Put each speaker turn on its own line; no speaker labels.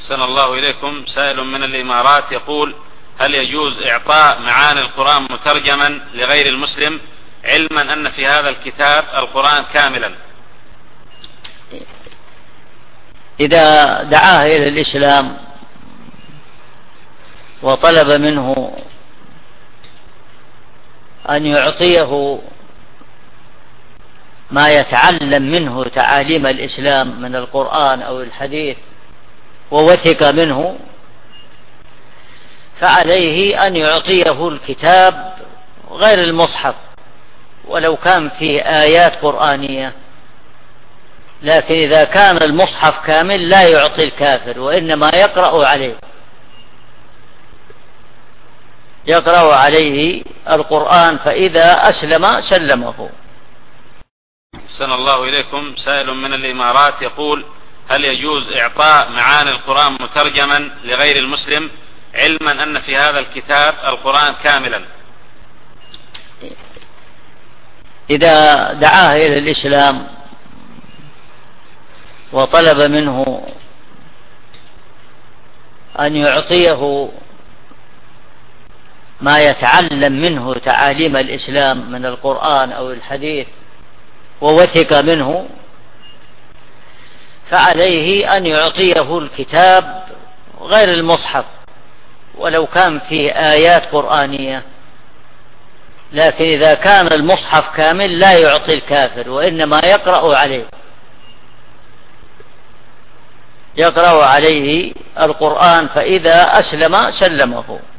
أحسن الله إليكم. سائل من الإمارات يقول: هل يجوز إعطاء معاني القرآن مترجما لغير المسلم، علما أن في هذا الكتاب القرآن كاملا؟
إذا دعاه إلى الإسلام وطلب منه أن يعطيه ما يتعلم منه تعاليم الإسلام من القرآن أو الحديث ووثق منه، فعليه أن يعطيه الكتاب غير المصحف ولو كان فيه آيات قرآنية. لكن إذا كان المصحف كامل لا يعطي الكافر، وإنما يقرأ عليه القرآن، فإذا أسلم سلمه.
أحسن الله إليكم. سائل من الإمارات يقول: هل يجوز إعطاء معاني القرآن مترجما لغير المسلم، علما أن في هذا الكتاب القرآن كاملا؟
إذا دعاه إلى الإسلام وطلب منه أن يعطيه ما يتعلم منه تعاليم الإسلام من القرآن أو الحديث ووثق منه، فعليه أن يعطيه الكتاب غير المصحف ولو كان فيه آيات قرآنية. لكن إذا كان المصحف كامل لا يعطي الكافر، وإنما يقرأ عليه القرآن، فإذا أسلم سلمه.